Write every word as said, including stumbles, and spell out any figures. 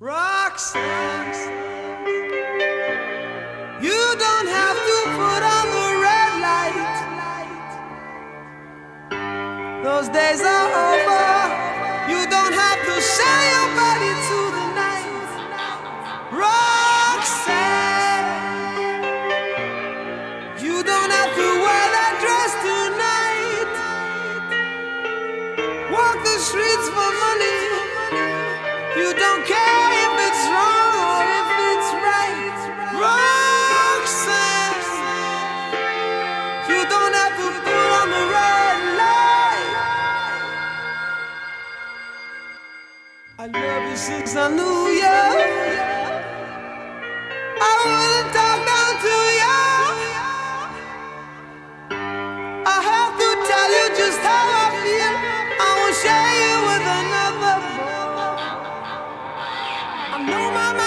Roxanne, you don't have to put on the red light. Those days are over. You don't have to sell your body to the night. Roxanne, you don't have to wear that dress tonight. Walk the streets for money. You don't care if it's wrong or if it's right. Roxanne, you don't have to put on the red light. I love you since I knew you. I wouldn't talk down to you. I have to tell you just how I feel. I won't share you with another boy. I know my